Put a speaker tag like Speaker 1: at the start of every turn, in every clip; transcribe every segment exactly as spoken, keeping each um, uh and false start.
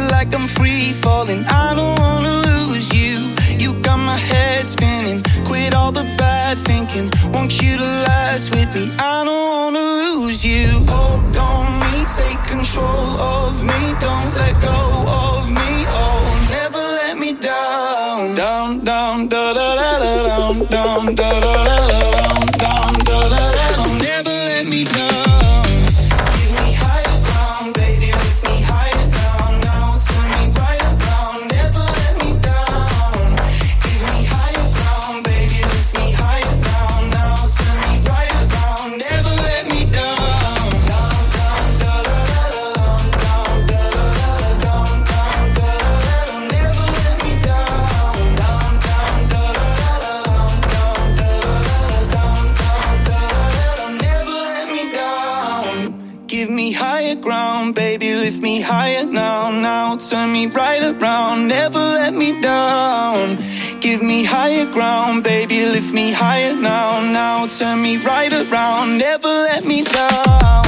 Speaker 1: like I'm free falling. I don't wanna lose you. You got my head spinning. Quit all the bad thinking. Want you to last with me. I don't wanna lose you. Hold on me, take control of me. Don't let go of me. Oh, never let me down. Down, down, da da da da down, down, da da da da down, down, da da da da. Never let me down. Lift me higher now, now turn me right around, never let me down. Give me higher ground, baby, lift me higher now, now turn me right around, never let me down.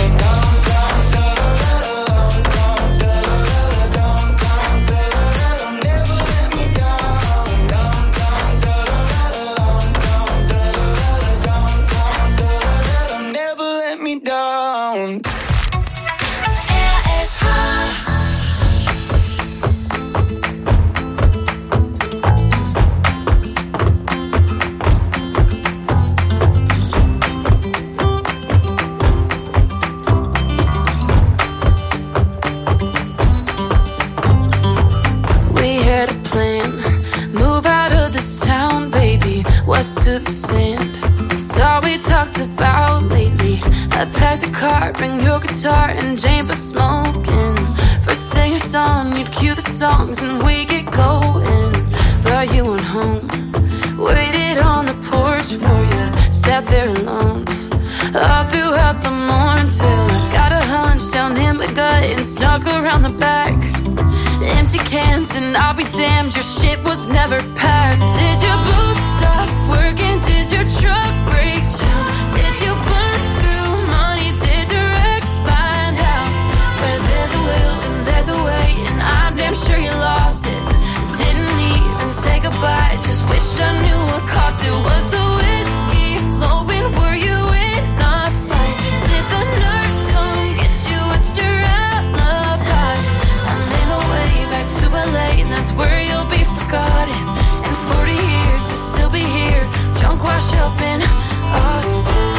Speaker 2: West to the sand, it's all we talked about lately. I packed a car, bring your guitar and Jane for smoking. First thing at dawn, you'd cue the songs and we get going. But you went home, waited on the porch for you, sat there alone all throughout the morning till I got a hunch down in my gut and snuck around the back. Empty cans and I'll be damned, your shit was never packed. Did your boots stop working? Did your truck break down? Did you burn through money? Did your ex find out? Where there's a will and there's a way, and I'm damn sure you lost it. Didn't even say goodbye, just wish I knew what cost it. Was the whiskey flowing? Were you in a fight? Did the nurse come get you? It's your alibi. I'm in my way back to L A, and that's where you'll be forgotten. In forty years you'll still be here, drunk, washed up in Austin.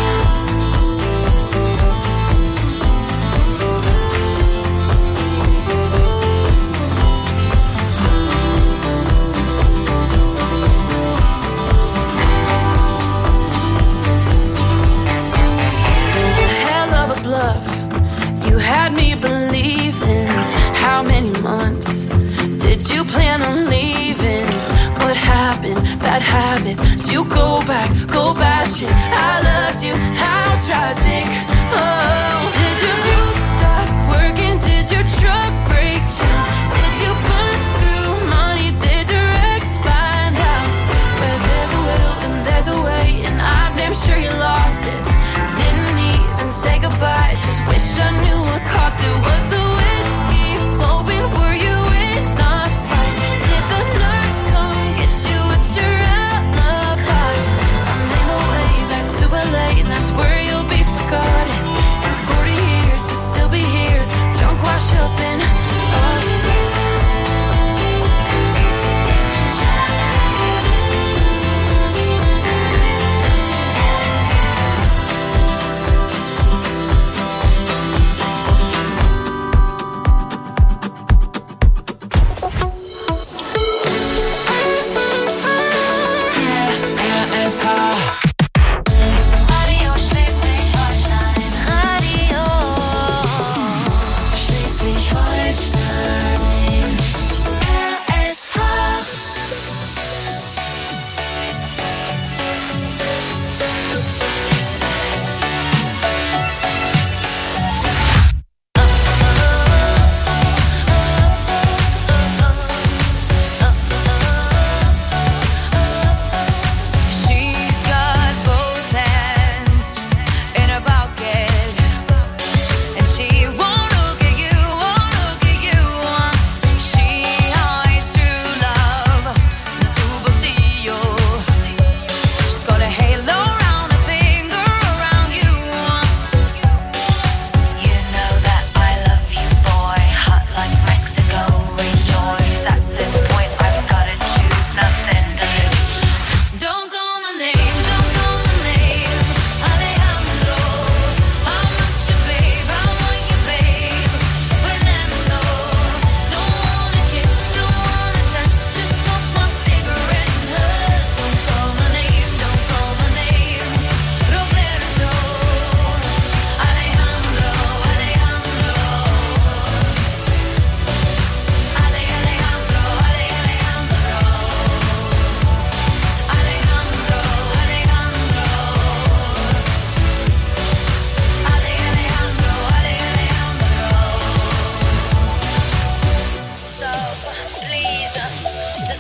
Speaker 2: Hell of a bluff, you had me believing. How many months did you plan on leaving? What happened? Bad habits. Did you go back, go bashing? I loved you, how tragic. Oh, did your boots stop working? Did your truck break down? Did you burn through money? Did your ex find out? Where there's a will and there's a way, and I'm damn sure you lost it. Didn't even say goodbye, just wish I knew what cost it. Was the whiskey flowing? Were you in a fight? Did the nurse come get you? It's your alibi. I'm in my way back to L A, and that's where you'll be forgotten. In forty years you'll still be here, drunk, washed up in Austin.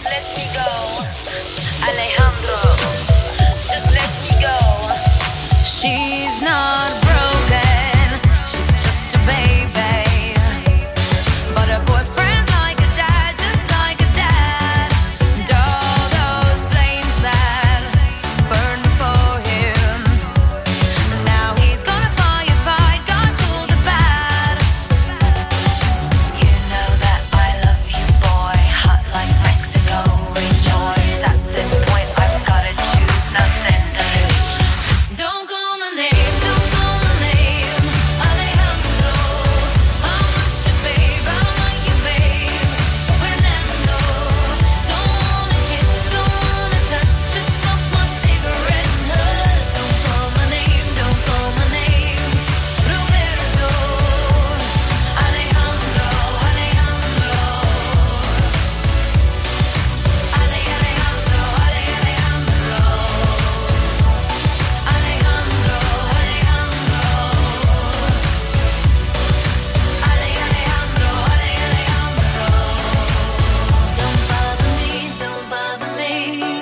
Speaker 2: let me go. Alejandro, just let me go. She's not broken, she's just a baby. But her boyfriend's like a dad, just like a dad. And all those flames that burn for him, now he's gonna firefight, gonna cool the bad. You know that I love you, boy, hot like Mexico, rejoice. At this point I've gotta choose, nothing to lose. Don't call my name, don't call my name, Alejandro. I'm not your babe, I'm not your babe, Fernando. Don't wanna kiss, don't wanna touch, just smoke my cigarette and hush. Don't call my name, don't call my name, Roberto. Alejandro, Alejandro. Ale, Alejandro, Ale, Alejandro. Alejandro, Alejandro. Ale, Alejandro, Ale, Alejandro. Don't bother me, don't bother me,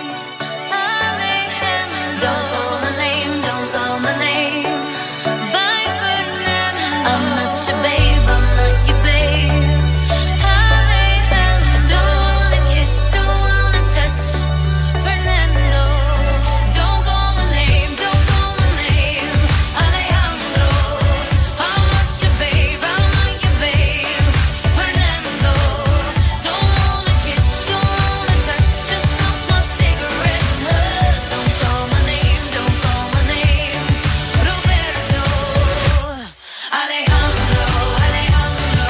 Speaker 2: Alejandro. Don't call my name, don't call my name, bye Fernando. I'm not your babe, I'm not your babe, Alejandro. Don't wanna kiss, don't wanna touch, Fernando. Don't call my name, don't call my name, Alejandro. I'm not your babe, I'm not your babe, Fernando. Don't wanna kiss, don't wanna touch, just smoke my cigarette and hush. Don't call my name, don't call my name, Roberto. Alejandro, Alejandro.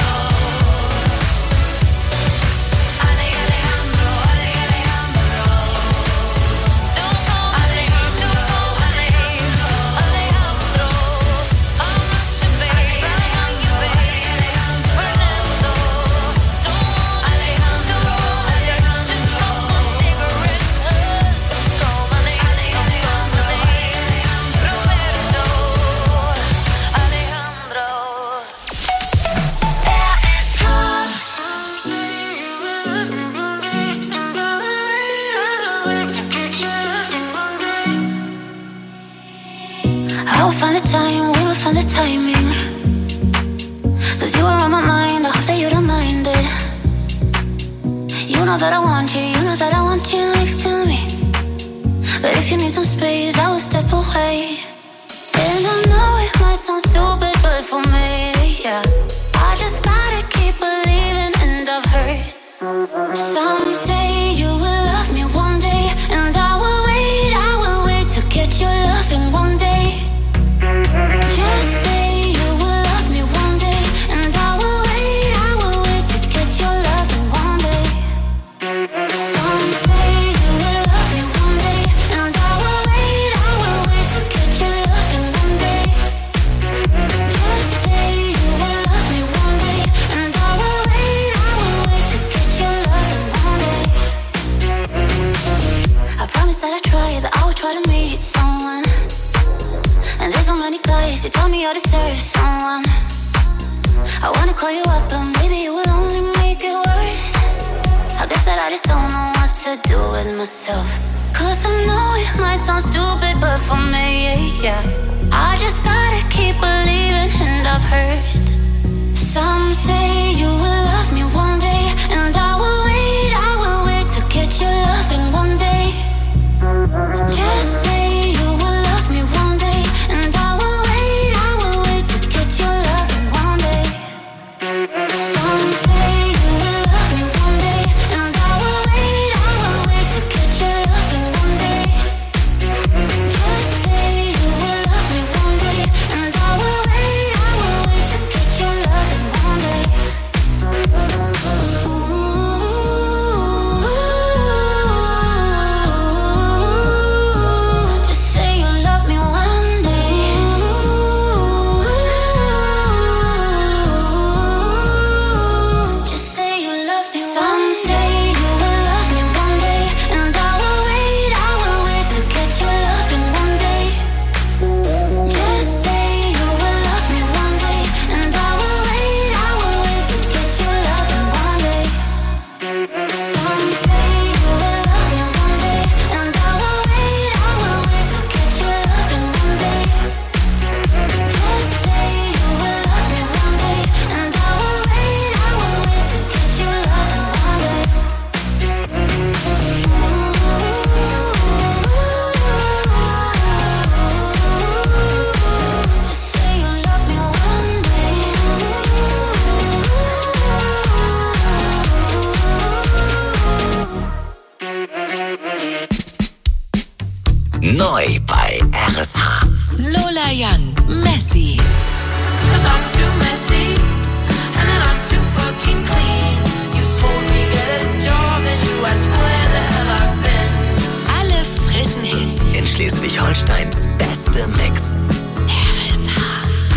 Speaker 2: Ale, Alejandro, Ale, Alejandro. Don't call Alejandro, Alejandro, Alejandro. I'm not your babe, Alejandro, Alejandro, Fernando. Don't Alejandro, Alejandro, cigarette, don't call my name, Alejandro, Alejandro, Roberto, Alejandro. I will find the time, we will find the timing. Cause you are on my mind, I hope that you don't mind it. You know that I want you, you know that I want you next to me. But if you need some space, I will step away. And I know it might sound stupid, but for me, yeah, I just gotta keep believing, and I've heard some say you will love me one day, and I will wait, I will wait to get your loving one day. Just say you will love me one day, and I will wait, I will wait to get your loving one day. Some say you will love me one day, and I will wait, I will wait to get your loving one day. Just say you will love me one day, and I will wait, I will wait to get your loving one day. I promise that I try, that I will try to meet someone. And there's so many guys who told me I deserve someone. I wanna call you up, but maybe it will only make it worse. I guess that I just don't know what to do with myself. Cause I know it might sound stupid, but for me, yeah, I just gotta keep believing, and I've heard some say you will love me one day, and I will wait, I will wait to get your loving one day. Just say you will love me one day, and I will wait, I will wait to get your loving one day. Some say you will love me one day, and I will wait, I will wait to get your loving one day. Just say you will love me one day, and I will wait, I will wait to get your loving one day.
Speaker 3: schweres Haar.
Speaker 4: Lola Young, Messy.
Speaker 2: Cause I'm too messy, and then I'm too fucking clean. You told me get a job, and you asked where the hell I've been.
Speaker 4: Alle frischen Hits.
Speaker 3: In Schleswig-Holsteins beste Mix.
Speaker 4: R S H.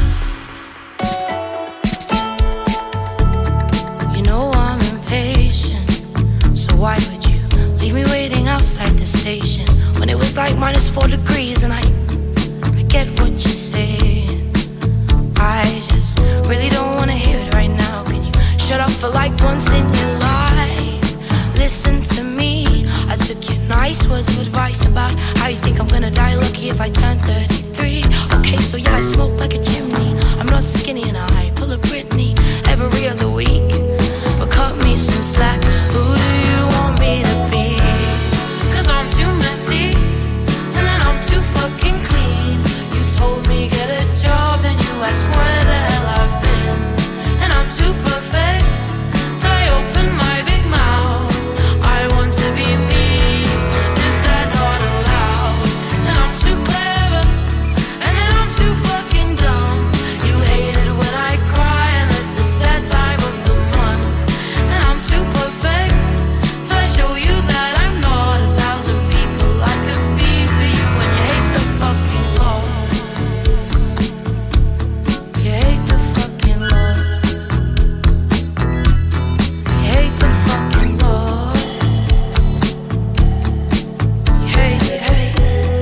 Speaker 2: You know I'm impatient, so why would you leave me waiting outside the station when it was like minus four degrees? And I, I get what you're saying. I just really don't wanna hear it right now. Can you shut up for like once in your life? Listen to me. I took your nice words of advice about how you think I'm gonna die lucky if I turn thirty-three. Okay, so yeah, I smoke like a chimney. I'm not skinny and I pull a Britney every other week. But cut me some slack. Who do you want me to be? Cause I'm too messy, and then I'm too fucking clean. You told me get a job, and you asked where the hell I've been. And I'm too perfect, so I open my big mouth. I want to be me, is that not allowed? And I'm too clever, and then I'm too fucking dumb. You hate it when I cry, unless it's that time of the month. And I'm too perfect, so I show you that I'm not a thousand people I could be for you. And you hate the fucking Lord. You hate the fucking Lord. You hate the fucking Lord. You hate, you hate.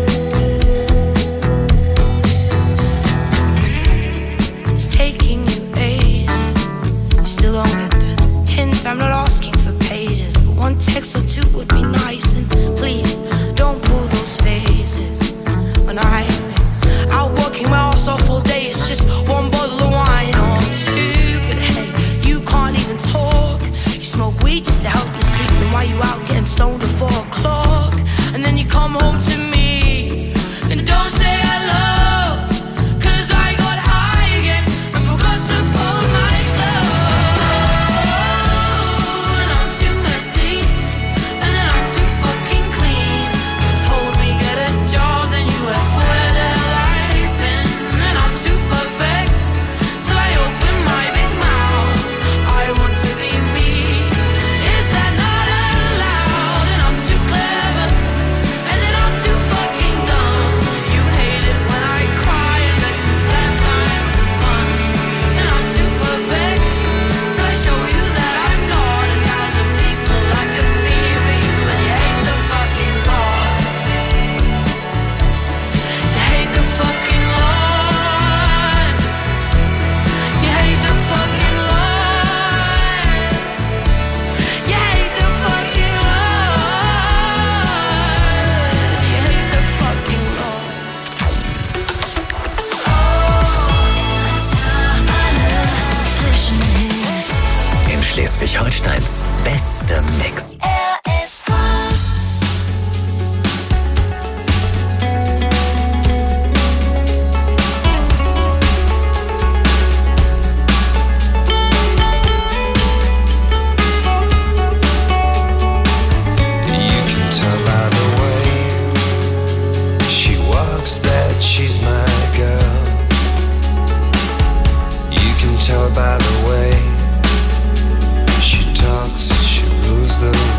Speaker 2: It's taking you ages. You still don't get the hint. I'm not asking for pages, but one text or two would be nice. And please don't pull those faces. When I've been out working my ass off all day, it's just one bottle of wine or two. But hey, you can't even talk. You smoke weed just to help you sleep. Then why you out getting stoned at four o'clock? And then you come home to me and don't say hello. Cause I got high again and forgot to fold my clothes. And I'm too messy, and then I'm too fucking clean. You told me get a job, then you asked where the hell I've been. And I'm too perfect, till I open my big mouth. I want to be me, is that not allowed? And I'm too clever, and then I'm too fucking dumb. You hate it when I cry, unless it's that time of the month. And I'm too perfect, till I show you that I'm not a thousand people I could be for you. And you hate the fucking Lord. You hate the fucking Lord. You hate the fucking Lord. You hate the fucking Lord. You hate the fucking Lord.
Speaker 3: In Schleswig-Holsteins beste Mix.
Speaker 2: R S H.
Speaker 5: You can tell by the way she walks that she's my girl. You can tell by the way she talks, she rules the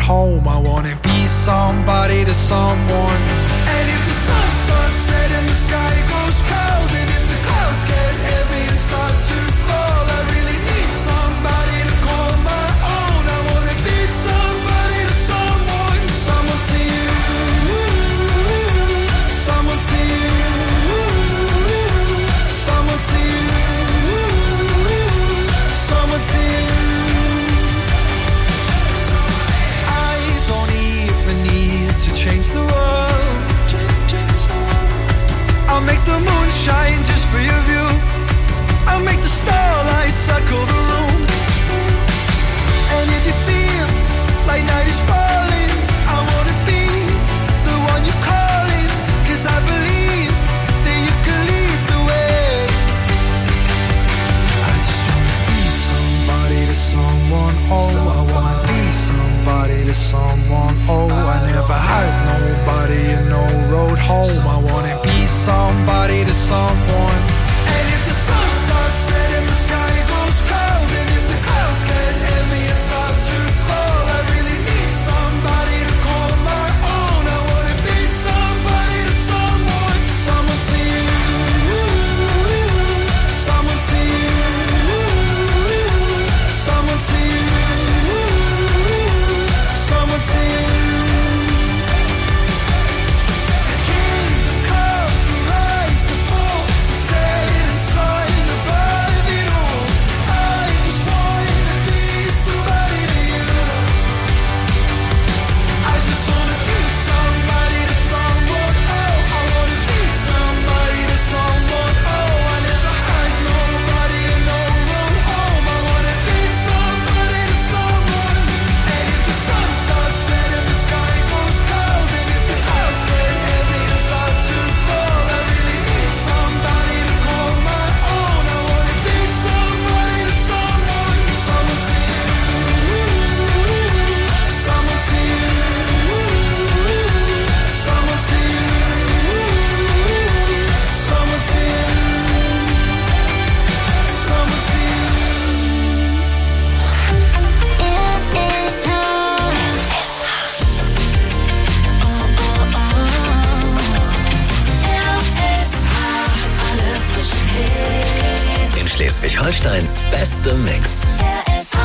Speaker 6: home. I wanna be somebody to someone. And if the sun starts setting, the sky goes cold, and if the clouds get heavy and start to fall, I really need somebody to call my own. I wanna be somebody to someone. Someone to you, someone to you, someone to you, someone to you. I don't even need to change the world. I'll make the moon shine just for your view. I'll make the starlight circle the room. And if you feel like night is falling, I wanna be the one you're calling, 'cause I believe that you can lead the way. I just wanna be somebody to someone. Oh, I wanna be somebody to someone. Oh, I never had nobody and no road home. I wanna be somebody to someone. And if the sun starts setting, the sky goes cold, and if the clouds get heavy and start to fall, I really need somebody to call my own. I wanna be somebody to someone. Someone to you, someone to you, someone to you, someone to you.
Speaker 3: Schleswig-Holsteins beste Mix.
Speaker 2: R S H.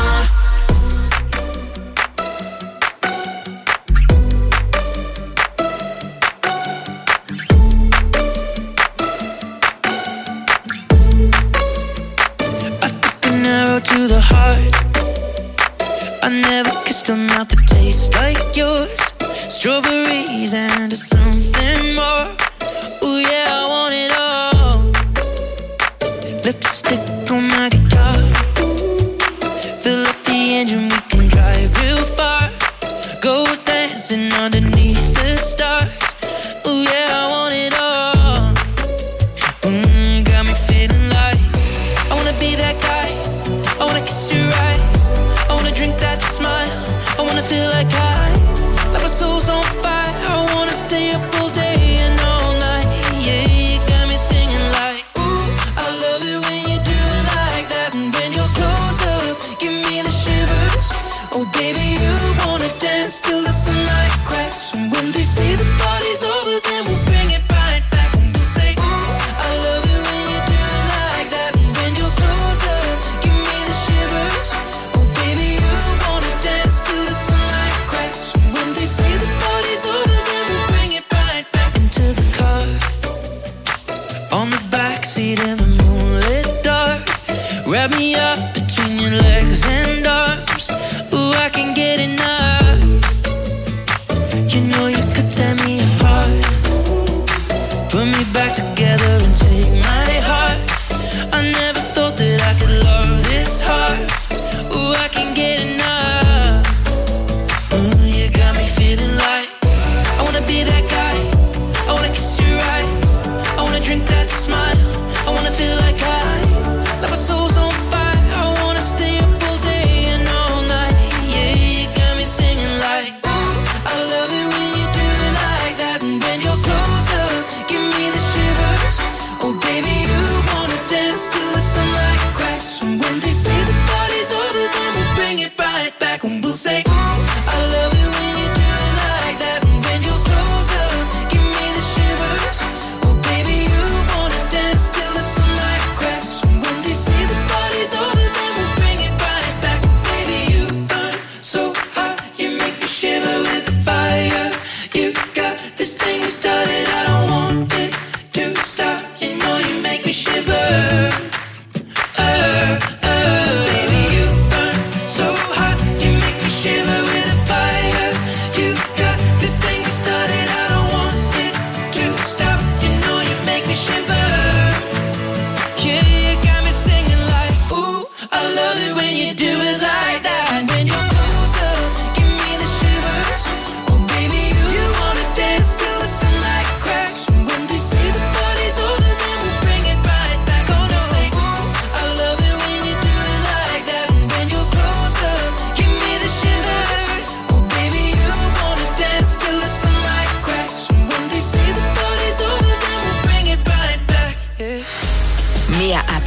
Speaker 1: To the heart, I never kissed a mouth that tastes like yours. Strawberries and something more. Ooh yeah, I want it all. Lipstick on my guitar. Fill up the engine, we can drive real far. Go dancing underneath the stars. Ooh yeah, I want it all. Mm, got me feeling like I wanna be that guy. I wanna kiss your eyes, I wanna drink that smile, I wanna feel like I, like my soul's on fire, I wanna stay up all day and all night, yeah, you got me singing like, ooh, I love it when you do it like that, and when you're close up, give me the shivers, oh baby, you wanna dance till the sunlight cracks, and when they say the party's over, then we'll bring it right back, and we'll say, ooh, I love it when you do it like that, and when you're close up, give me the shivers, oh baby, you wanna dance till the sunlight cracks, and when they say the party's over, then we'll bring it right back into the car, on the backseat in the moonlit dark, wrap me up between your legs and arms, ooh, I can get enough, you know you could tear me apart, put me back together and take my heart, I never thought that I could love this hard, ooh, I can get enough, ooh, you got me feeling like, I wanna be that guy, I wanna kiss your eyes, I wanna drink that smile, I wanna feel like I, like my soul's on fire,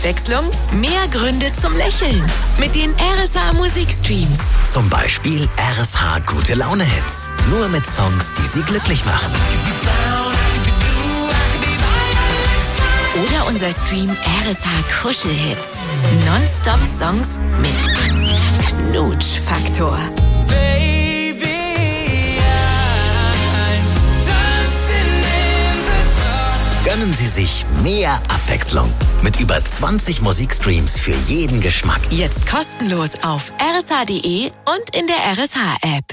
Speaker 4: Abwechslung, mehr Gründe zum Lächeln. Mit den R S H Musikstreams.
Speaker 3: Zum Beispiel R S H Gute Laune Hits. Nur mit Songs, die Sie glücklich machen.
Speaker 4: Oder unser Stream R S H Kuschelhits. Non-Stop-Songs mit Knutschfaktor.
Speaker 3: Gönnen Sie sich mehr Abwechslung mit über zwanzig Musikstreams für jeden Geschmack.
Speaker 4: Jetzt kostenlos auf r s h punkt d e und in der R S H-App.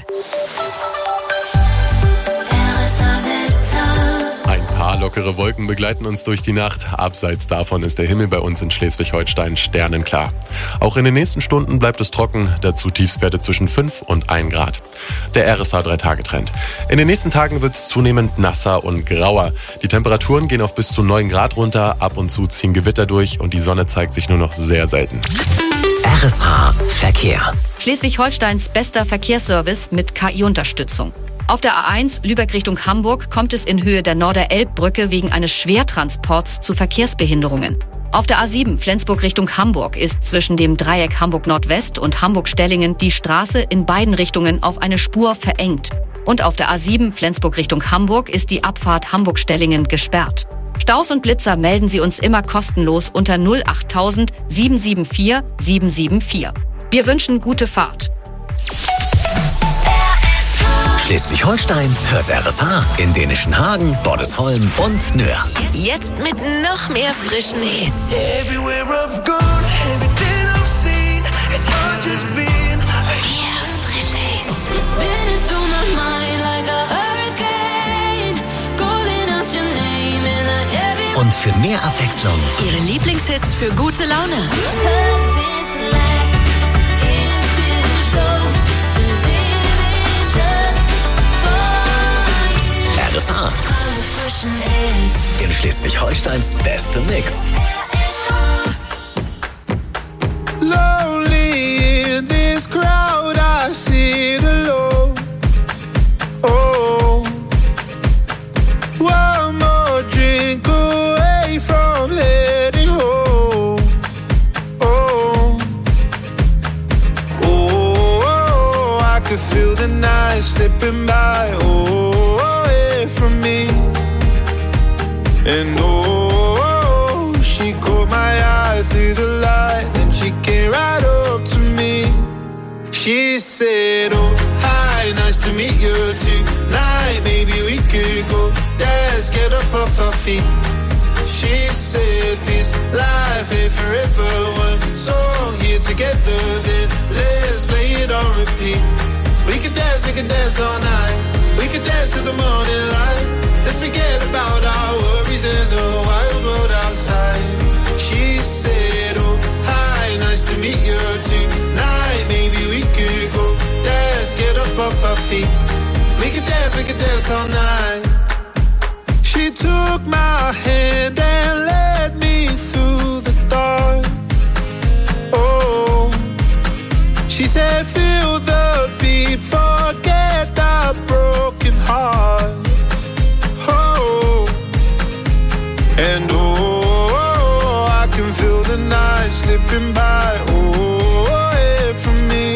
Speaker 7: Ein paar lockere Wolken begleiten uns durch die Nacht. Abseits davon ist der Himmel bei uns in Schleswig-Holstein sternenklar. Auch in den nächsten Stunden bleibt es trocken, dazu Tiefstwerte zwischen fünf und ein Grad. Der R S H drei Tage Trend. In den nächsten Tagen wird es zunehmend nasser und grauer. Die Temperaturen gehen auf bis zu neun Grad runter, ab und zu ziehen Gewitter durch und die Sonne zeigt sich nur noch sehr selten.
Speaker 3: R S H Verkehr.
Speaker 8: Schleswig-Holsteins bester Verkehrsservice mit K I-Unterstützung. Auf der A eins Lübeck Richtung Hamburg kommt es in Höhe der Norder-Elb-Brücke wegen eines Schwertransports zu Verkehrsbehinderungen. Auf der A sieben Flensburg Richtung Hamburg ist zwischen dem Dreieck Hamburg-Nordwest und Hamburg-Stellingen die Straße in beiden Richtungen auf eine Spur verengt. Und auf der A sieben Flensburg Richtung Hamburg ist die Abfahrt Hamburg-Stellingen gesperrt. Staus und Blitzer melden Sie uns immer kostenlos unter null acht null null sieben sieben vier sieben sieben vier. Wir wünschen gute Fahrt.
Speaker 3: Schleswig-Holstein hört R S H in Dänischen Hagen, Bordesholm und Nöhr.
Speaker 4: Jetzt mit noch mehr frischen Hits.
Speaker 1: Everywhere I've gone, everything I've seen, it's hard just being.
Speaker 4: Mehr frische Hits.
Speaker 2: Spinning through my mind like a hurricane, calling out your name in a heavy.
Speaker 3: Und für mehr Abwechslung
Speaker 4: Ihre Lieblingshits für gute Laune.
Speaker 2: Cause this life is too short to live in just for
Speaker 3: R S H
Speaker 2: all the freshen hits.
Speaker 3: in Schleswig-Holsteins bestem Mix.
Speaker 6: Lonely in this crowd, I sit alone. Oh, one more drink away from heading home. Oh, oh, oh, I could feel the night slipping by. Oh, away from me. And oh, she caught my eye through the light, and she came right up to me. She said, oh, hi, nice to meet you tonight. Maybe we could go dance, get up off our feet. She said, this life ain't forever. One song here together, then let's play it on repeat. We could dance, we could dance all night. We could dance to the morning light. Let's forget about our worries in the wild world outside. She said, oh, hi, nice to meet you tonight. Maybe we could go dance, get up off our feet. We could dance, we could dance all night. She took my hand and led me through the dark. Oh, she said, feel the beat, forget our broken heart. Oh, and oh, I can feel the night slipping by. Oh, away from me.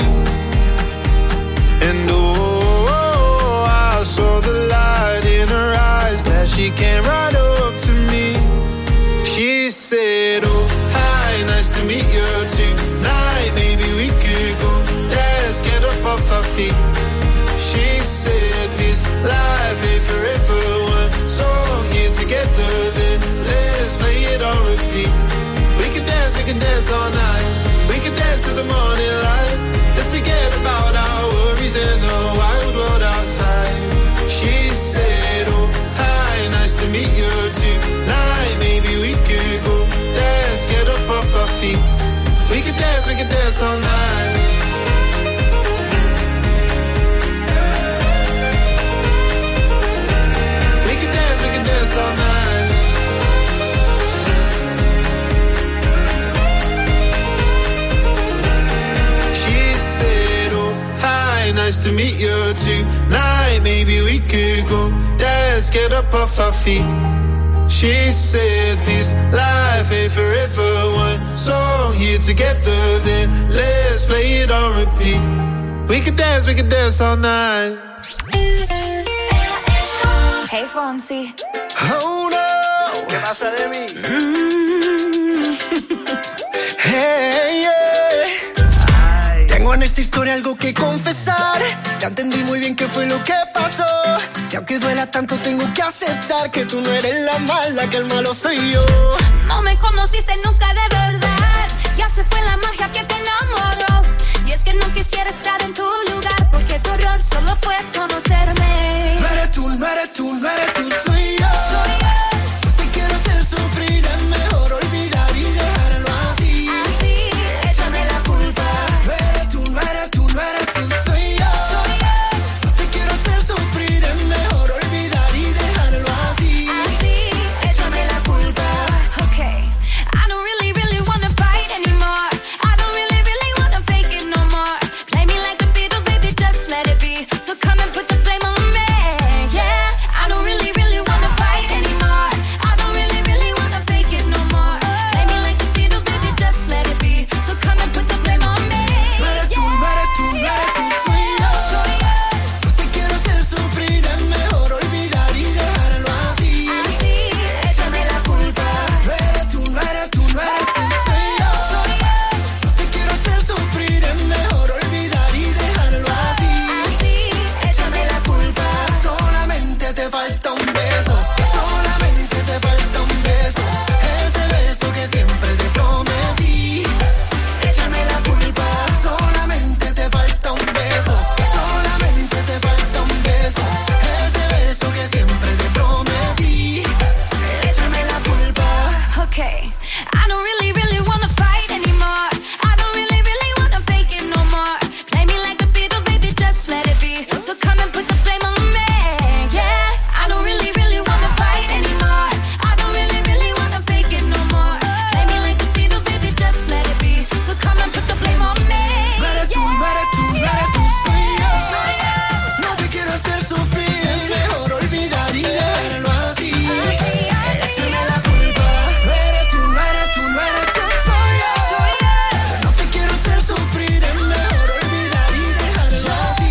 Speaker 6: And oh, I saw the light in her eyes, that she came right up to me. She said, oh, hi, nice to meet you tonight. Maybe we could go dance, get up off our feet. She said, this life ain't forever. One song here together, then let's play it on repeat. We can dance, we can dance all night. We can dance to the morning light. Let's forget about our worries in the wild world outside. She said, oh, hi, nice to meet you tonight. Maybe we could go dance, get up off our feet. We can dance, we can dance all night. Dance all night. She said, oh, hi, nice to meet you tonight. Maybe we could go dance, get up off our feet.
Speaker 9: She said this life ain't forever. One song here together, then let's play it on repeat. We could dance, we could dance all night.
Speaker 10: Hey Fonsi.
Speaker 9: Oh no.
Speaker 11: ¿Qué pasa de mí?
Speaker 10: Mm.
Speaker 11: Hey, yeah. Tengo en esta historia algo que confesar. Ya entendí muy bien qué fue lo que pasó. Y aunque duela tanto tengo que aceptar que tú no eres la mala, que el malo soy yo.
Speaker 10: No me conociste nunca de verdad. Ya se fue la magia que te enamoró. Y es que no quisiera estar en tu lugar, porque tu error solo fue conocerme.
Speaker 11: No eres tú, no eres tú, no eres tú, soy yo. Soy yo. No te quiero hacer sufrir, es mejor olvidar y dejarlo así.
Speaker 10: Así,
Speaker 11: échame la culpa. No eres tú, no eres tú, no eres tú, soy yo.
Speaker 10: Soy yo.
Speaker 11: No te quiero hacer sufrir, es mejor olvidar y dejarlo así.
Speaker 10: Así,
Speaker 11: échame la culpa.
Speaker 10: Okay, I don't really, really wanna fight anymore. I don't really, really wanna fake it no more. Play me like the Beatles, baby, just let it be. So come and put the blame on me, yeah. I don't really, really wanna fight anymore. I don't really, really wanna fake it no more. Play me like the Beatles, baby, just let it be. So come and put the blame on me,
Speaker 11: No eres tú, no eres tú, no eres tú, soy yo.
Speaker 10: Soy yo.
Speaker 11: No te quiero hacer sufrir, es mejor olvidar y dejarlo así.
Speaker 10: Así,
Speaker 11: Échame la culpa. No eres tú, no eres tú, no eres tú, soy yo.
Speaker 10: soy yo.
Speaker 11: No te quiero hacer sufrir, es mejor olvidar y dejarlo así.
Speaker 10: Así,
Speaker 11: Échame la culpa. Solamente te falta un beso. Solamente te falta un beso. Ese beso que siempre te prometí. Échame la culpa. Solamente te falta un beso. Solamente te falta un beso. Ese beso que siempre te prometí. Échame la culpa.
Speaker 10: Okay, I don't really, really wanna fight anymore. I don't really, really wanna fake it no more. Play me like the Beatles, baby, just let it be. So come and put the blame on me, yeah. I don't really, really wanna fight anymore. I don't really, really wanna fake it no more. Play me like the Beatles, baby, just let it be. So come and put the blame on me,
Speaker 11: No eres tú, no eres tú, no eres tú, soy yo. No te quiero hacer sufrir, es mejor olvidar y dejarlo así. Échame la culpa. No eres tú, no eres tú, no eres tú, soy yo. No te quiero hacer sufrir, es mejor olvidar y dejarlo así.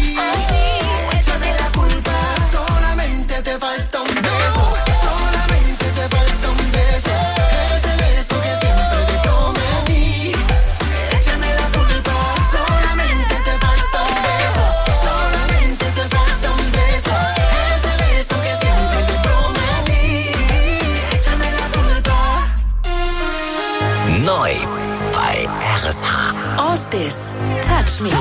Speaker 11: Échame la culpa. Solamente te falta un beso. Solamente te falta un beso. Ese beso que siempre te prometí. Échame la culpa. Solamente te falta un beso. Solamente te falta un beso. Ese beso que siempre te prometí. Échame la culpa.
Speaker 3: Neu bei R S H.
Speaker 4: Ostis, Touch Me.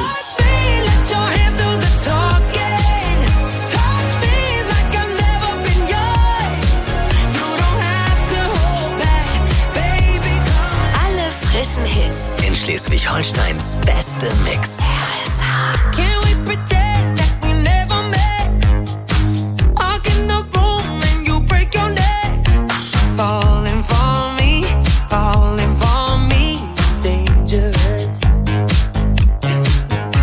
Speaker 4: Alle frischen Hits.
Speaker 3: In Schleswig-Holsteins beste Mix.
Speaker 4: R S H.
Speaker 12: Can we pretend that we never met? Walk in the room and you break your neck. Falling for me, falling for me is dangerous.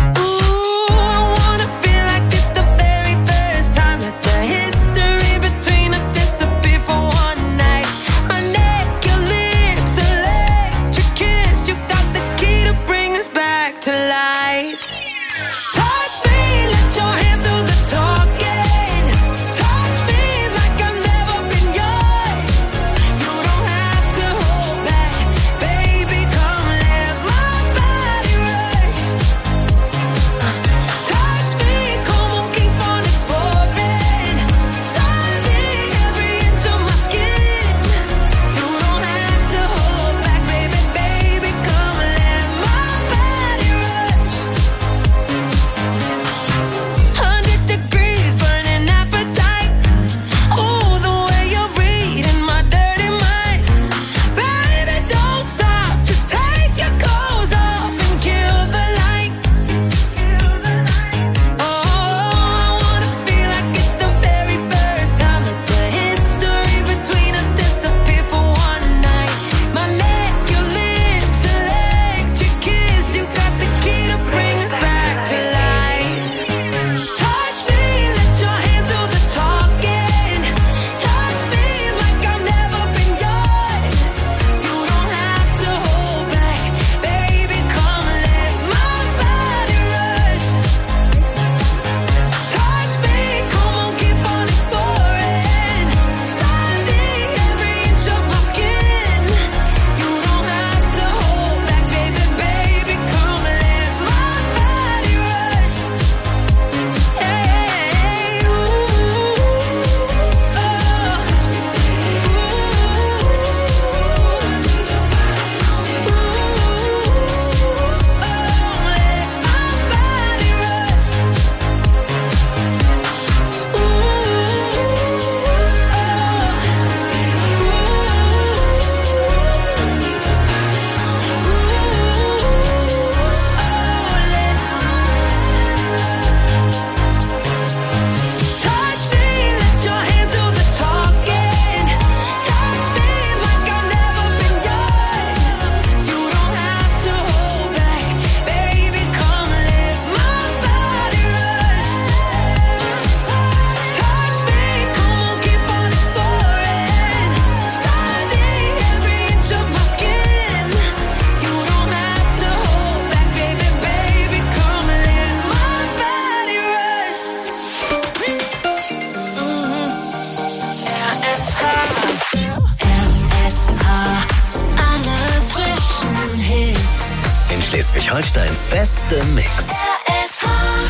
Speaker 3: Schleswig-Holsteins beste Mix.
Speaker 10: R S H.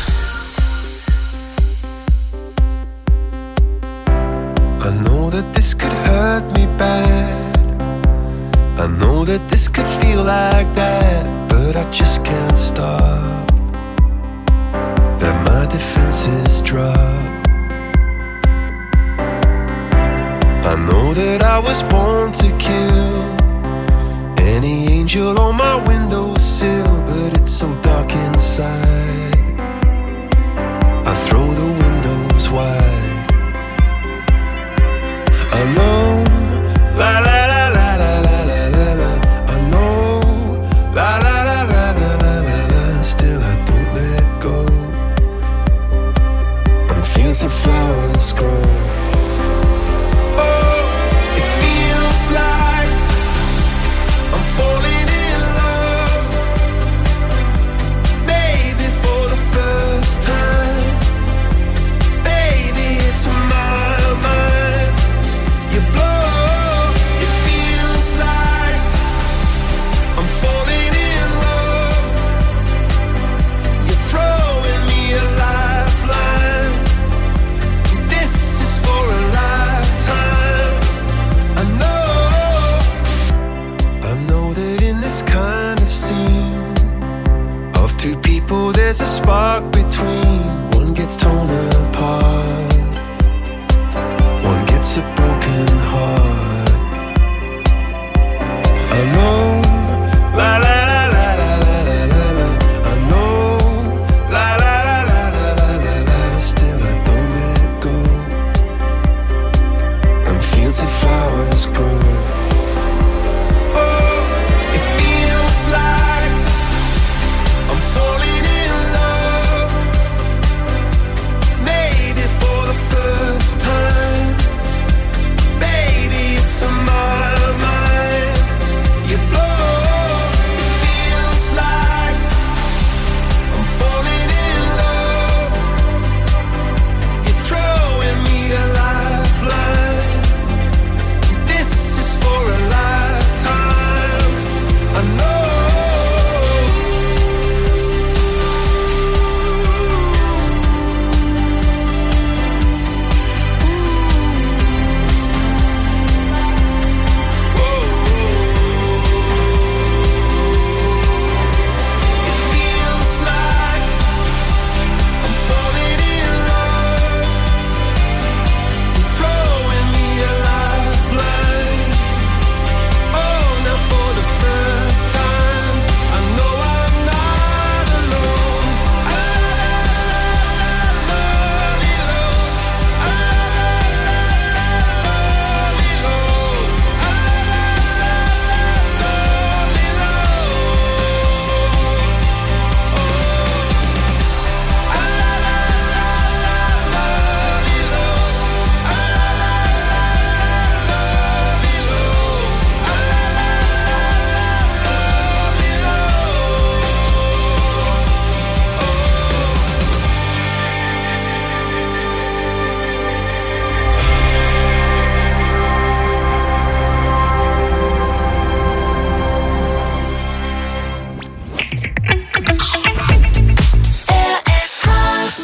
Speaker 13: I know that this could hurt me bad. I know that this could feel like that, but I just can't stop. Let my defenses drop. I know that I was born to kill any angel on my windowsill, but it's so dark inside. I throw the windows wide. I know, la la la la la la la la la. I know, la la la la la la la la. Still I don't let go. I'm feeling flowers grow. Oh, it feels like I'm falling in love. Maybe for the first time. Baby, it's my mind. You blow, it feels like I'm falling in love. You're throwing me a lifeline. This is for a lifetime. I know, I know that in this kind of scene of two people there's a spark between. One gets torn apart, one gets a broken heart. I know, la la la la la la la la la. I know, la la la la la la la la. Still I don't let go. And fields of flowers grow. Oh, it feels like I'm falling in love. Maybe for the first time. Baby, it's on my mind. You blow, it feels like I'm falling in love. You're throwing me a lifeline. This is for a lifetime. I know. It feels like I'm falling in love. You're throwing me a lifeline. Oh, now for the first time, I know I'm not alone.
Speaker 10: R S H.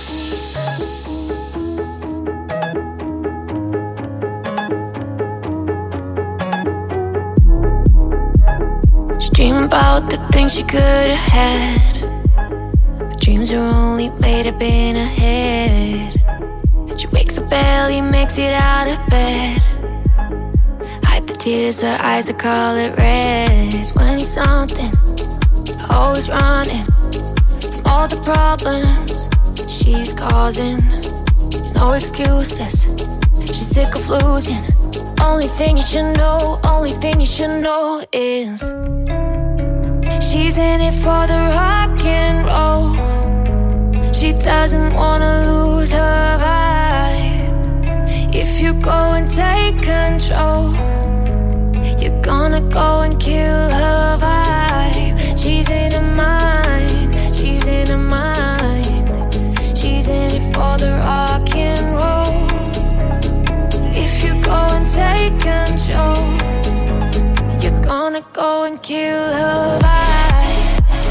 Speaker 2: She dream about the things she could have had, but dreams are only made up in her head. She wakes up early, makes it out of bed, hide the tears, her eyes are color red. twenty something, always running from all the problems she's causing. No excuses, she's sick of losing. Only thing you should know, only thing you should know is she's in it for the rock and roll. She doesn't wanna lose her vibe. If you go and take control, you're gonna go and kill her vibe. She's in her mind, she's in her mind. She's in it for the rock and roll. If you go and take control, you're gonna go and kill her vibe.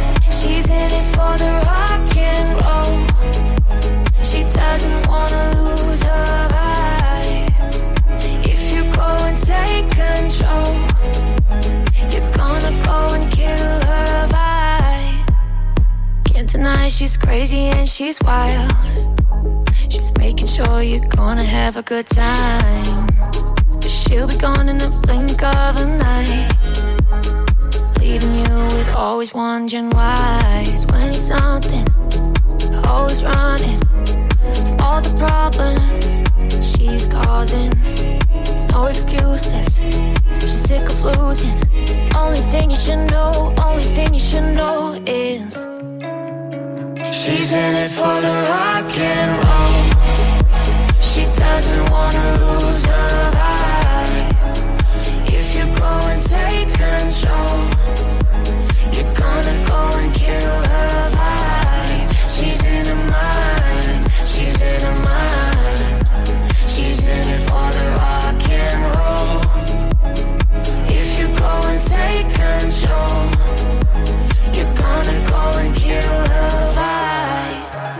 Speaker 10: she's crazy and she's wild. She's making sure you're gonna have a good time. But she'll be gone in the blink of an eye, leaving you with always wondering why. It's twenty something, always running from all the problems she's causing. No excuses, she's sick of losing. Only thing you should know, only thing you should know is she's in it for the rock and roll. She doesn't wanna lose her vibe. If you go and take control, you're gonna go and kill her vibe. She's in her mind, she's in her mind. She's in it for the rock and roll. If you go and take control, you're gonna go and kill her vibe.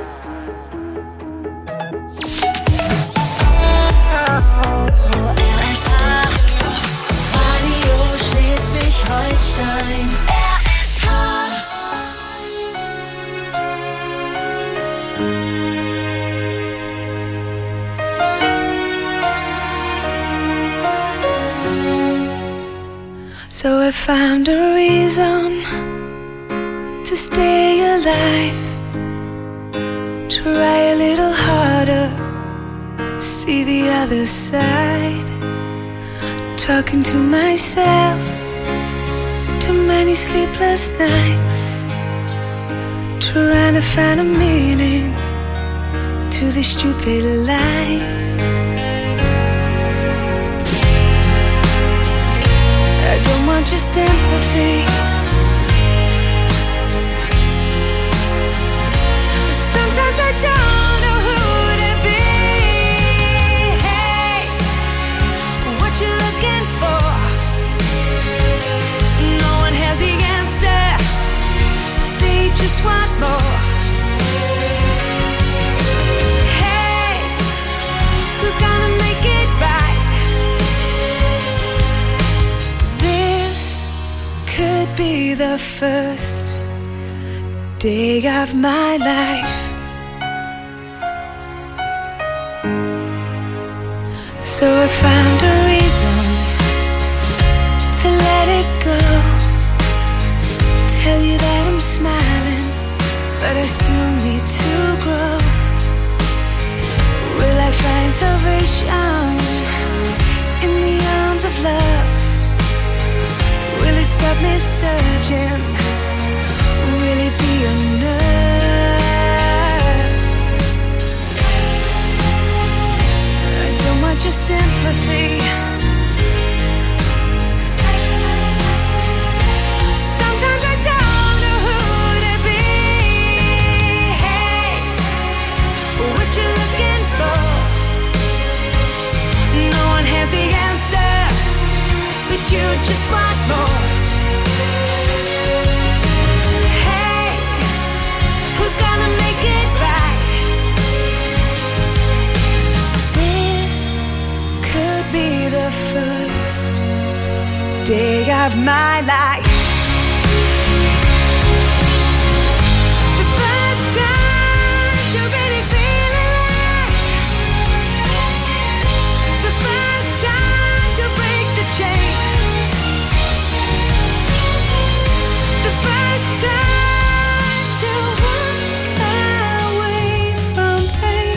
Speaker 11: R S H Radio Schleswig-Holstein. R S H
Speaker 14: So I found a reason to stay alive. Try a little harder, see the other side. Talking to myself, too many sleepless nights, trying to find a meaning to this stupid life. I don't want your sympathy. Sometimes I don't know who to be. Hey, what you looking for? No one has the answer. They just want more. Hey, who's gonna make it right? This could be the first day of my life. So I found a reason to let it go. Tell you that I'm smiling, but I still need to grow. Will I find salvation in the arms of love? Will it stop me searching? Will it be enough? I don't want your sympathy. Sometimes I don't know who to be. Hey, what you looking for? No one has the answer, but you just want more. Who's gonna make it right? This could be the first day of my life. The first time to really feel alive. The first time to break the chain. The first time to walk away from pain.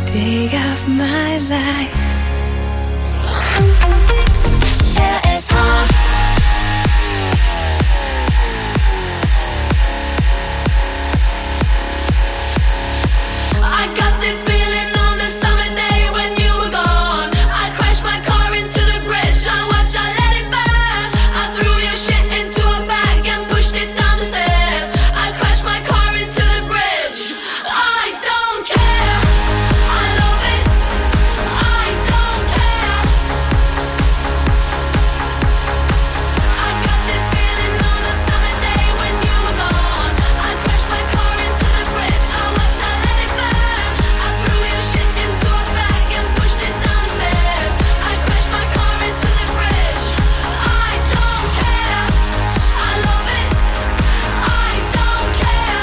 Speaker 14: day of my life.
Speaker 10: R S H. I got this feeling on the summer day when you were gone. I crashed my car into the bridge. I watched, I let it burn. I threw your shit into a bag and pushed it down the stairs. I crashed my car into the bridge. I don't care. I love it. I don't care. I got this feeling on the summer day when you were gone. I crashed my car into the bridge. I watched, I let it burn. I threw your shit into a bag and pushed it down the stairs. I crashed my car into the bridge. I don't care. I love it. I don't care.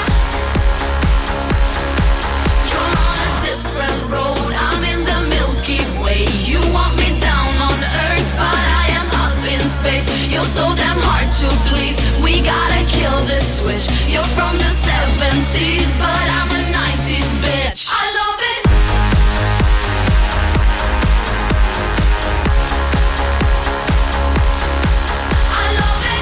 Speaker 10: You're on a different road. I'm in the Milky Way. You want me down on Earth, but I am up in space. You're so damn hard to please. We gotta kill this switch. You're from the seventies, but I'm a nineties bitch. I love it. I love it.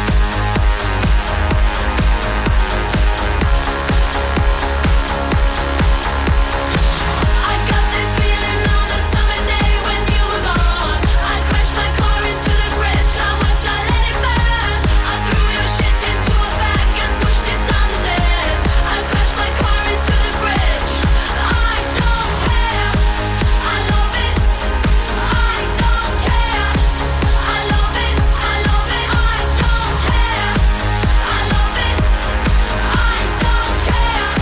Speaker 10: I got this feeling on the summer day when you were gone. I crashed my car into the bridge. I watched, I let it burn. I threw your shit into a bag and pushed it down the stairs. I crashed my car into the bridge. I don't care. I love it. I don't care. I love it. I love it. I don't care. I love it. I don't care.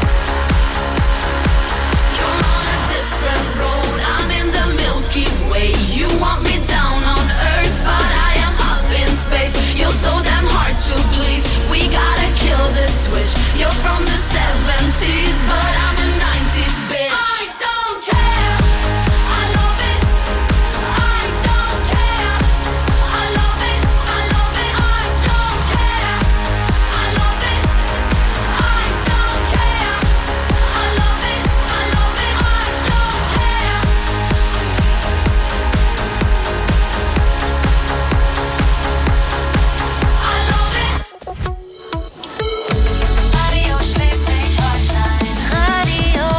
Speaker 10: You're on a different road. I'm in the Milky Way. You want me down on Earth, but I am up in space. You're so damn hard to please. We gotta kill this switch. You're from the seventies, but I'm a nineties bitch. I don't care. I love it. I don't care. I love it. I love it. I don't care. I love it. I don't care. I love it. I love it. I don't care. I love it. Radio Schleswig-Holstein. Radio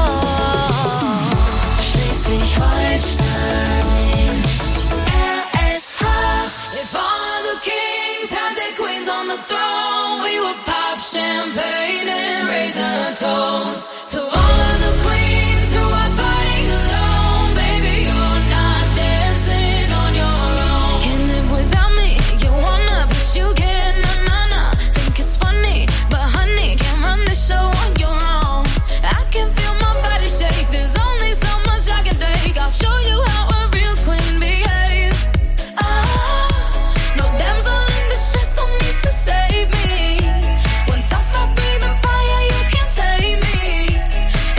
Speaker 10: Schleswig-Holstein. R S H. If all of the kings had their queens on the throne, we would pop champagne and raise a toast to all of the queens who are fighting alone. Baby, you're not dancing on your own. Can't live without me. You wanna, but you can't. Na na na. Think it's funny, but honey, can't run the show on your own. I can feel my body shake. There's only so much I can take. I'll show you how a real queen behaves. Ah, no damsel in distress, don't need to save me. Once I stop breathing fire, you can't tame me.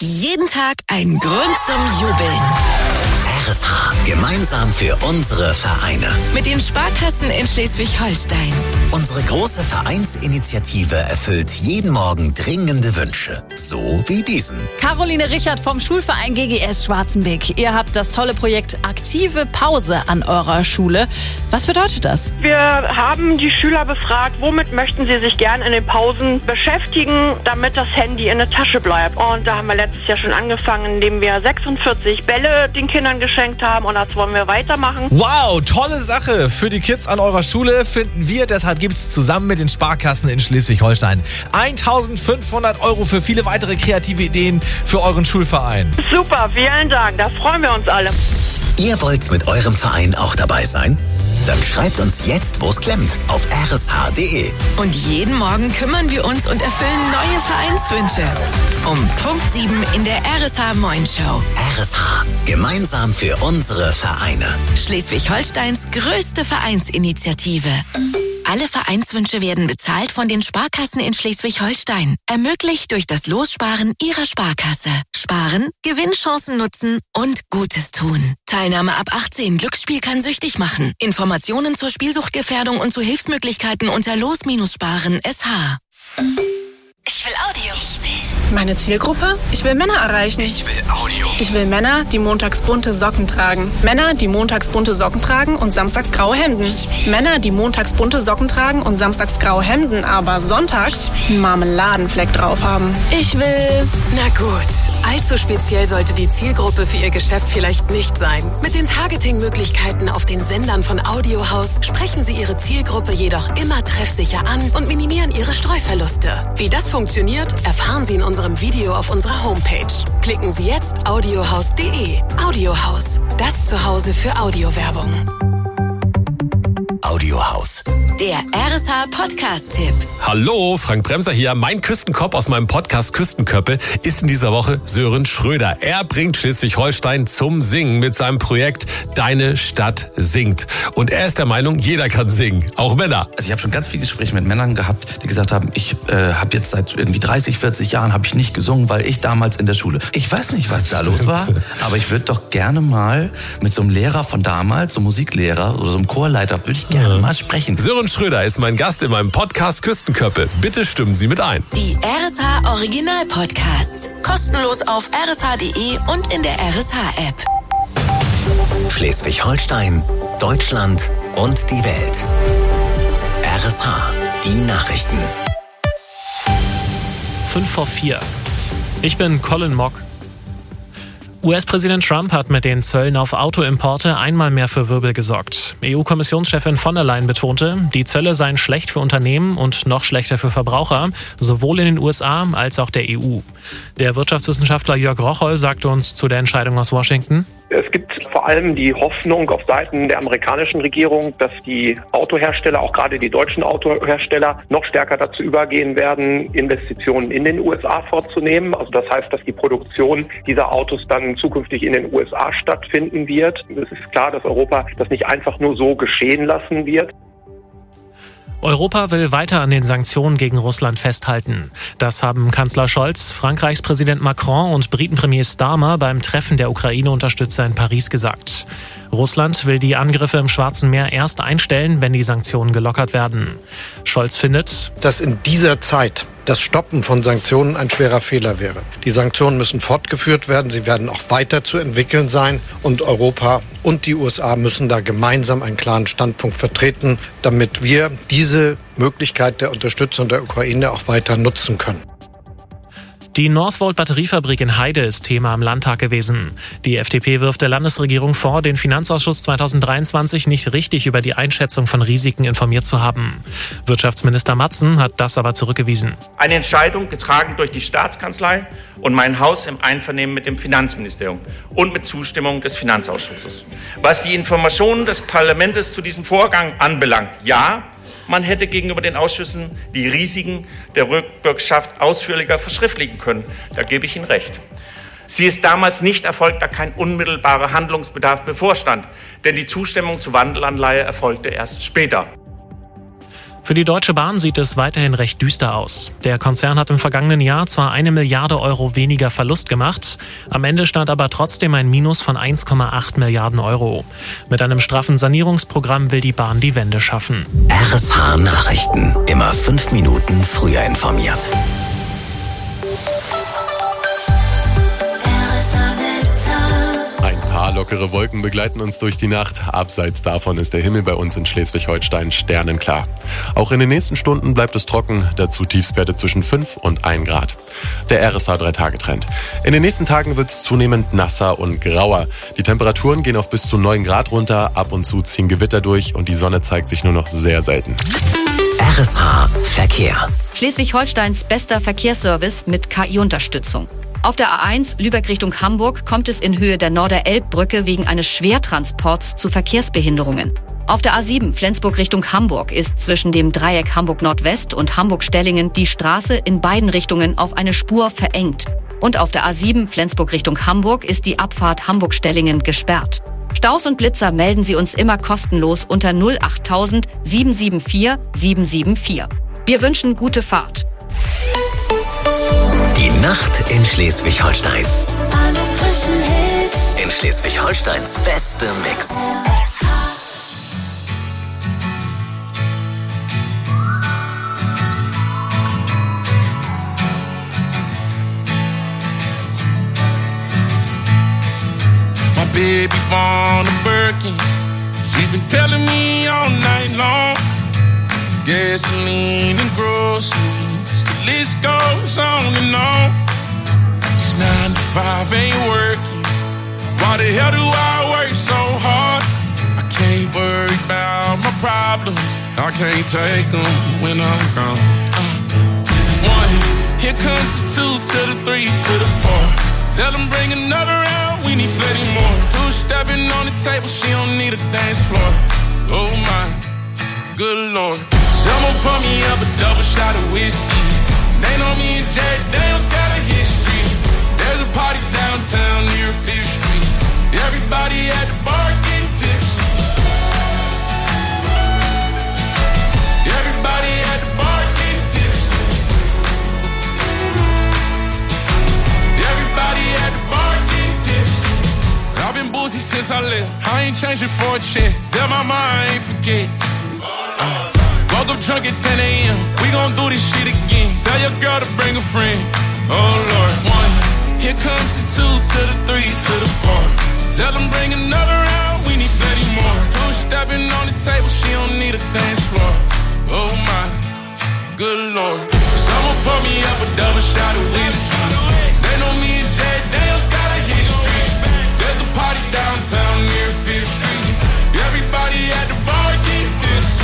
Speaker 4: Jeden Tag ein Grund zum Jubeln.
Speaker 3: R S H, gemeinsam für unsere Vereine.
Speaker 4: Mit den Sparkassen in Schleswig-Holstein.
Speaker 3: Unsere große Vereinsinitiative erfüllt jeden Morgen dringende Wünsche. So wie diesen.
Speaker 15: Caroline Richard vom Schulverein G G S Schwarzenbeck. Ihr habt das tolle Projekt Aktive Pause an eurer Schule. Was bedeutet das?
Speaker 16: Wir haben die Schüler befragt, womit möchten sie sich gern in den Pausen beschäftigen, damit das Handy in der Tasche bleibt. Und da haben wir letztes Jahr schon angefangen, indem wir sechsundvierzig Bälle den Kindern geschenkt haben, und das wollen wir weitermachen.
Speaker 17: Wow, tolle Sache für die Kids an eurer Schule, finden wir. Deshalb gibt es zusammen mit den Sparkassen in Schleswig-Holstein eintausendfünfhundert Euro für viele weitere kreative Ideen für euren Schulverein.
Speaker 16: Super, vielen Dank, da freuen wir uns alle.
Speaker 3: Ihr wollt mit eurem Verein auch dabei sein? Dann schreibt uns jetzt, wo es klemmt, auf r s h punkt d e.
Speaker 4: Und jeden Morgen kümmern wir uns und erfüllen neue Vereinswünsche. Um Punkt sieben in der R S H Moin Show.
Speaker 3: R S H, gemeinsam für unsere Vereine.
Speaker 4: Schleswig-Holsteins größte Vereinsinitiative. Alle Vereinswünsche werden bezahlt von den Sparkassen in Schleswig-Holstein. Ermöglicht durch das Lossparen Ihrer Sparkasse. Sparen, Gewinnchancen nutzen und Gutes tun. Teilnahme ab achtzehn. Glücksspiel kann süchtig machen. Informationen zur Spielsuchtgefährdung und zu Hilfsmöglichkeiten unter los Sparen S H.
Speaker 18: Ich will Audio.
Speaker 4: Ich will.
Speaker 18: Meine Zielgruppe? Ich will Männer erreichen.
Speaker 3: Ich will Audio.
Speaker 18: Ich will Männer, die montags bunte Socken tragen. Männer, die montags bunte Socken tragen und samstags graue Hemden. Männer, die montags bunte Socken tragen und samstags graue Hemden, aber sonntags einen Marmeladenfleck drauf haben. Ich will...
Speaker 19: Na gut, allzu speziell sollte die Zielgruppe für Ihr Geschäft vielleicht nicht sein. Mit den Targeting-Möglichkeiten auf den Sendern von Audiohaus sprechen Sie Ihre Zielgruppe jedoch immer treffsicher an und minimieren Ihre Streuverluste. Wie das funktioniert, erfahren Sie in unserem Video auf unserer Homepage. Klicken Sie jetzt audiohaus punkt d e. Audiohaus, das Zuhause für Audiowerbung.
Speaker 3: Audiohaus.
Speaker 4: Der R S H Podcast-Tipp.
Speaker 20: Hallo, Frank Bremser hier. Mein Küstenkopf aus meinem Podcast Küstenköppe ist in dieser Woche Sören Schröder. Er bringt Schleswig-Holstein zum Singen mit seinem Projekt Deine Stadt singt. Und er ist der Meinung, jeder kann singen, auch Männer.
Speaker 21: Also ich habe schon ganz viele Gespräche mit Männern gehabt, die gesagt haben, ich äh, habe jetzt seit irgendwie dreißig, vierzig Jahren habe ich nicht gesungen, weil ich damals in der Schule. Ich weiß nicht, was da los war, aber ich würde doch gerne mal mit so einem Lehrer von damals, so einem Musiklehrer oder so einem Chorleiter, würde ich gerne mal sprechen.
Speaker 20: Sören Schröder ist mein Gast in meinem Podcast Küstenköppe. Bitte stimmen Sie mit ein.
Speaker 4: Die R S H Original Podcasts. Kostenlos auf r s h punkt d e und in der R S H App.
Speaker 3: Schleswig-Holstein, Deutschland und die Welt. R S H, die Nachrichten.
Speaker 22: Fünf vor vier. Ich bin Colin Mock. U S-Präsident Trump hat mit den Zöllen auf Autoimporte einmal mehr für Wirbel gesorgt. E U-Kommissionschefin von der Leyen betonte, die Zölle seien schlecht für Unternehmen und noch schlechter für Verbraucher, sowohl in den U S A als auch der E U. Der Wirtschaftswissenschaftler Jörg Rocholl sagte uns zu der Entscheidung aus Washington:
Speaker 23: Es gibt vor allem die Hoffnung auf Seiten der amerikanischen Regierung, dass die Autohersteller, auch gerade die deutschen Autohersteller, noch stärker dazu übergehen werden, Investitionen in den U S A vorzunehmen. Also das heißt, dass die Produktion dieser Autos dann zukünftig in den U S A stattfinden wird. Es ist klar, dass Europa das nicht einfach nur so geschehen lassen wird.
Speaker 22: Europa will weiter an den Sanktionen gegen Russland festhalten. Das haben Kanzler Scholz, Frankreichs Präsident Macron und Britenpremier Starmer beim Treffen der Ukraine-Unterstützer in Paris gesagt. Russland will die Angriffe im Schwarzen Meer erst einstellen, wenn die Sanktionen gelockert werden. Scholz findet,
Speaker 24: dass in dieser Zeit das Stoppen von Sanktionen ein schwerer Fehler wäre. Die Sanktionen müssen fortgeführt werden, sie werden auch weiter zu entwickeln sein und Europa und die U S A müssen da gemeinsam einen klaren Standpunkt vertreten, damit wir diese Möglichkeit der Unterstützung der Ukraine auch weiter nutzen können.
Speaker 22: Die Northvolt-Batteriefabrik in Heide ist Thema im Landtag gewesen. Die F D P wirft der Landesregierung vor, den Finanzausschuss zweitausenddreiundzwanzig nicht richtig über die Einschätzung von Risiken informiert zu haben. Wirtschaftsminister Matzen hat das aber zurückgewiesen.
Speaker 25: Eine Entscheidung getragen durch die Staatskanzlei und mein Haus im Einvernehmen mit dem Finanzministerium und mit Zustimmung des Finanzausschusses. Was die Informationen des Parlaments zu diesem Vorgang anbelangt, ja, man hätte gegenüber den Ausschüssen die Risiken der Rückbürgschaft ausführlicher verschriftlichen können. Da gebe ich Ihnen recht. Sie ist damals nicht erfolgt, da kein unmittelbarer Handlungsbedarf bevorstand, denn die Zustimmung zur Wandelanleihe erfolgte erst später.
Speaker 22: Für die Deutsche Bahn sieht es weiterhin recht düster aus. Der Konzern hat im vergangenen Jahr zwar eine Milliarde Euro weniger Verlust gemacht, am Ende stand aber trotzdem ein Minus von eins Komma acht Milliarden Euro. Mit einem straffen Sanierungsprogramm will die Bahn die Wende schaffen.
Speaker 3: R S H Nachrichten. Immer fünf Minuten früher informiert.
Speaker 1: Ein paar lockere Wolken begleiten uns durch die Nacht. Abseits davon ist der Himmel bei uns in Schleswig-Holstein sternenklar. Auch in den nächsten Stunden bleibt es trocken, dazu Tiefstwerte zwischen fünf und ein Grad. Der R S H drei Tage Trend. In den nächsten Tagen wird es zunehmend nasser und grauer. Die Temperaturen gehen auf bis zu neun Grad runter, ab und zu ziehen Gewitter durch und die Sonne zeigt sich nur noch sehr selten.
Speaker 3: R S H Verkehr.
Speaker 5: Schleswig-Holsteins bester Verkehrsservice mit K I-Unterstützung. Auf der A eins Lübeck Richtung Hamburg kommt es in Höhe der Norder-Elb-Brücke wegen eines Schwertransports zu Verkehrsbehinderungen. Auf der A sieben Flensburg Richtung Hamburg ist zwischen dem Dreieck Hamburg-Nordwest und Hamburg-Stellingen die Straße in beiden Richtungen auf eine Spur verengt. Und auf der A sieben Flensburg Richtung Hamburg ist die Abfahrt Hamburg-Stellingen gesperrt. Staus und Blitzer melden Sie uns immer kostenlos unter null acht null null sieben sieben vier sieben sieben vier. Wir wünschen gute Fahrt.
Speaker 3: Die Nacht in Schleswig-Holstein.
Speaker 10: Alle frischen Hits.
Speaker 3: In Schleswig-Holsteins beste Mix.
Speaker 6: My baby born a Birkin. She's been telling me all night long. Gasoline and groceries, the list goes on and on. It's nine to five, ain't working. Why the hell do I work so hard? I can't worry about my problems. I can't take them when I'm gone. Uh, one, here comes the two to the three to the four. Tell them bring another round, we need plenty more. Two stepping on the table, she don't need a dance floor. Oh my, good Lord. Someone pour me up a double shot of whiskey. They know me and Jack Daniels got a history. There's a party downtown near Fifth Street. Everybody at the bar getting tipsy. Everybody at the bar getting tipsy. Everybody at the bar getting tipsy. I've been boozy since I left. I ain't changing for a check. Tell my mom I ain't forget. Uh. Woke up drunk at ten a.m. We gon' do this shit again. Tell your girl to bring a friend. Oh Lord. One, here comes the two to the three to the four. Tell them bring another round, we need plenty more. Two stepping on the table, she don't need a dance floor. Oh my, good Lord. Someone pour me up a double shot of whiskey. They know me and Jack Daniels got a history. There's a party downtown near Fifth Street. Everybody at the bar getting tipsy.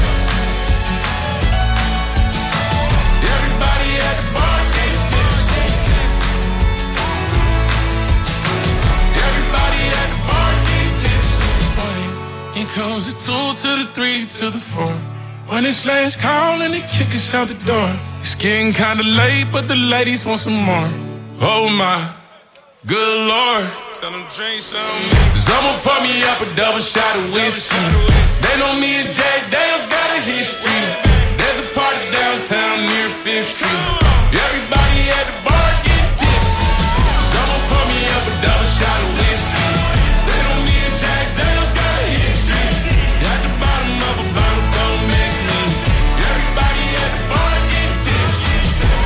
Speaker 6: Here comes the two to the three to the four. When it's last call and they kick us out the door. It's getting kinda late, but the ladies want some more. Oh my, good Lord. Tell them drink some. Someone pour me up a double shot of whiskey. They know me and Jack Daniels got a history. There's a party downtown near Fifth Street. Everybody at the bar getting tipsy. Someone pour me up a double shot of whiskey. They know me and Jack Daniels got a history. At the bottom of a bottle, don't miss me. Everybody at the bar getting tipsy.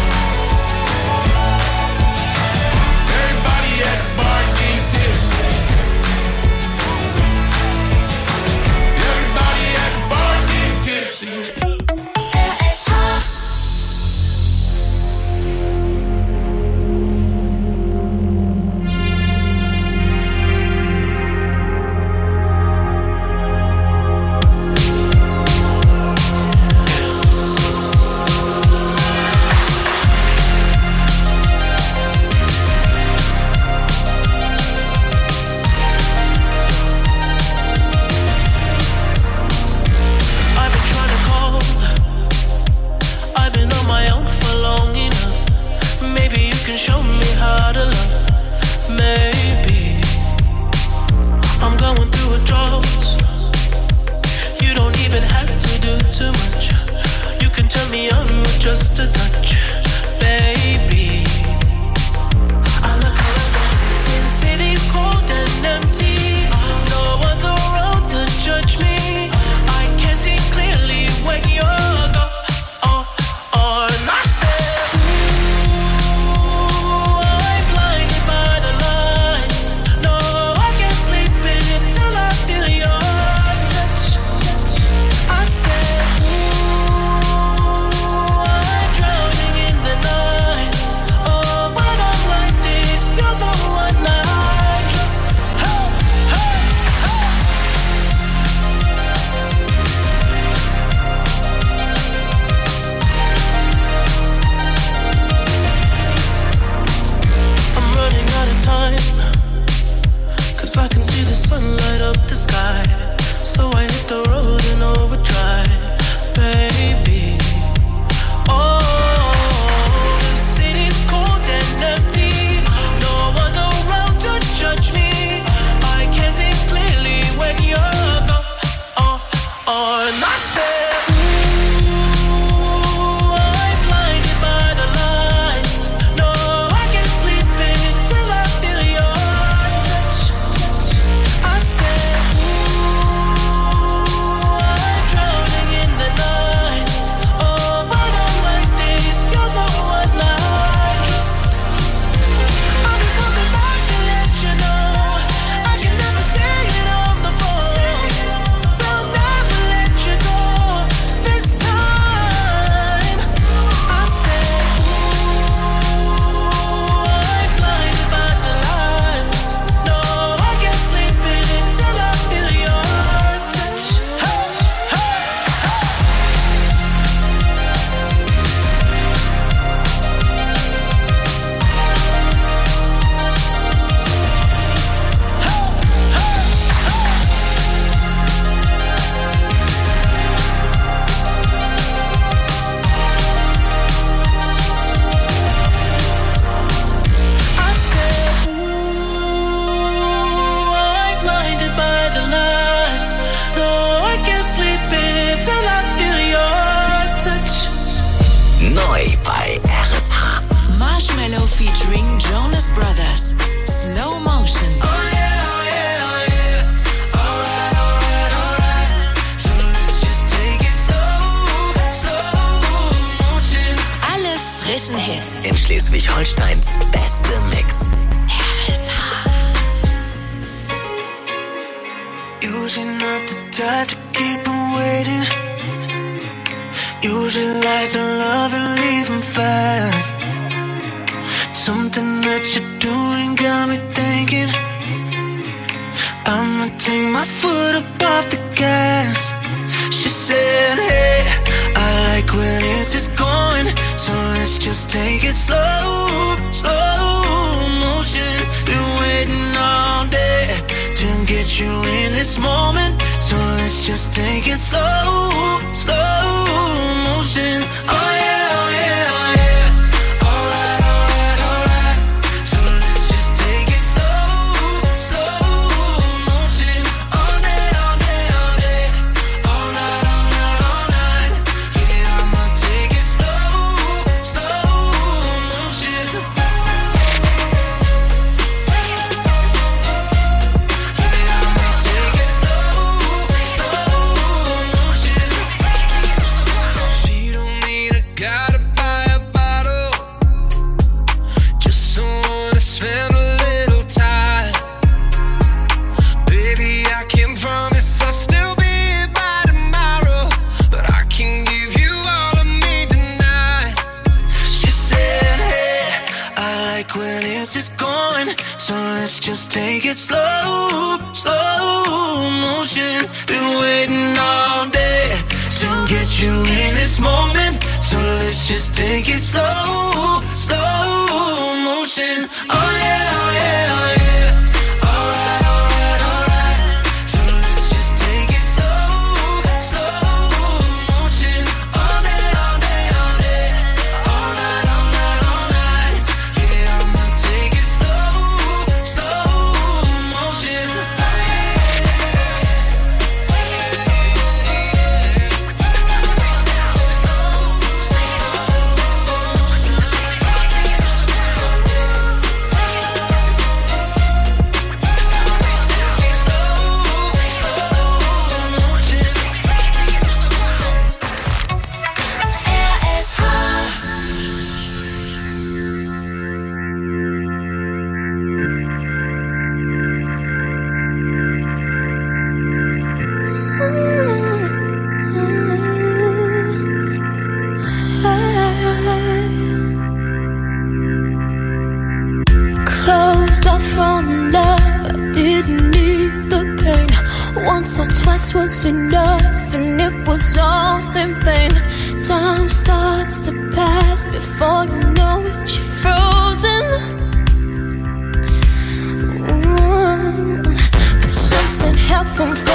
Speaker 6: Everybody at the bar getting tipsy. Everybody at the bar getting tipsy.
Speaker 11: see the sun light up the sky. So I hit the road in overdrive, baby. Oh, the city's cold and empty. No one's around to judge me. I can see clearly when you're gone. Oh, oh, and I said, ooh, I'm blinded by the lights. No, I can't sleep until I feel your touch. I said, ooh, I'm drowning in the night. Oh, but I'm like this, you're the one I trust. I'm just coming back to let you know I can never say it on the phone. They'll never let you go this time. I said, ooh, I'm blinded by the lights. No, I can't sleep until I feel your touch. Hey, hey, I said, ooh, I'm blinded by the lights. No, I can't sleep until I feel your touch.
Speaker 3: Neu bei R S H.
Speaker 4: Marshmallow featuring Jonas Brothers. Slow Motion.
Speaker 11: Oh yeah, oh yeah, oh yeah. Alright, alright, alright. So let's just take it slow, slow motion.
Speaker 4: Alle frischen Hits.
Speaker 3: In Schleswig-Holsteins beste Mix.
Speaker 4: R S H.
Speaker 11: Usually not the type to keep 'em waiting. Usually like to love and leave 'em fast. Something that you're doing got me thinking I'ma take my foot up off the gas. She said, hey, I like when it's just going, so let's just take it slow, slow motion. Been waiting all day to get you in this moment, so let's just take it slow, slow motion. Oh yeah, oh yeah, oh yeah. Alright, alright, alright. So let's just take it slow, slow motion. All day, all day, all day. All night, all night, all night. Yeah, I'ma take it slow, slow motion. Yeah, I'ma take it slow, slow motion. She don't need a guy to buy a bottle, just someone to spend a little time. Baby, I can promise I'll still be here by tomorrow, but I can give you all of me tonight. She said, hey, I like when it's just going, so let's just take it slow, slow motion. Been waiting all day to get you in this moment, so let's just take it slow, slow motion. Oh yeah, oh yeah, oh yeah. Alright, alright, alright. So let's just take it slow, slow motion. All day, all day, all day. All night, all night, all night. Yeah, I'ma take it slow, slow motion.
Speaker 2: Closed off from love, I didn't need the pain. Once or twice was enough, and it was all in vain. Time starts to pass before you know it, you're frozen. Ooh. But
Speaker 7: from